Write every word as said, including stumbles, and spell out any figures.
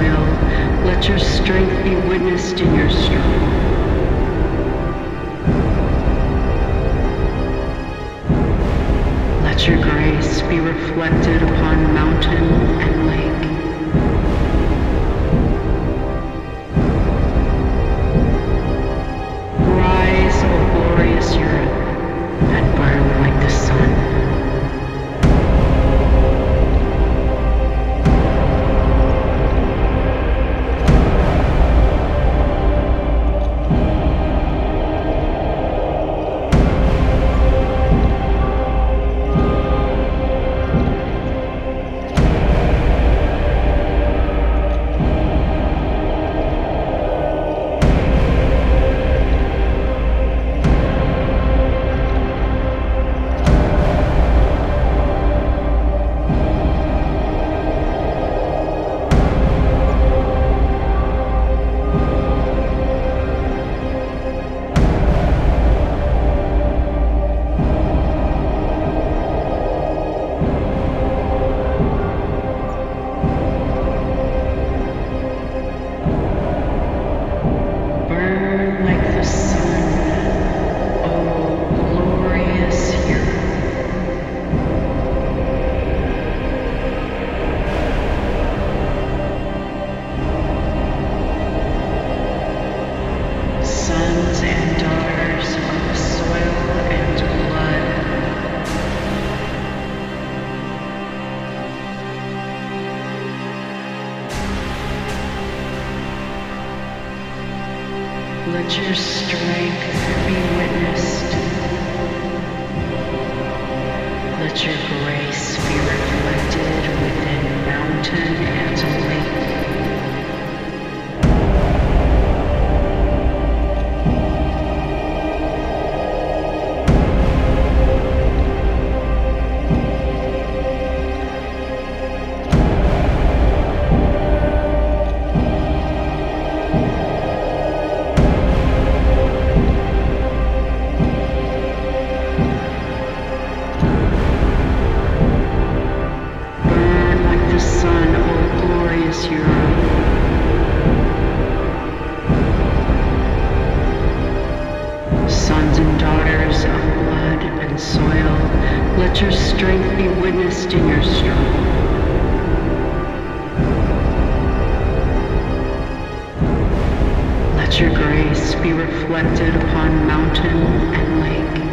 soil. Let your strength be witnessed in your struggle. Let your grace be reflected upon mountain and lake. Rise, O glorious Europe, and burn like the sun. Let your strength be witnessed. Let your grace be reflected within mountain and lake. Sons and daughters of blood and soil, let your strength be witnessed in your struggle. Let your grace be reflected upon mountain and lake.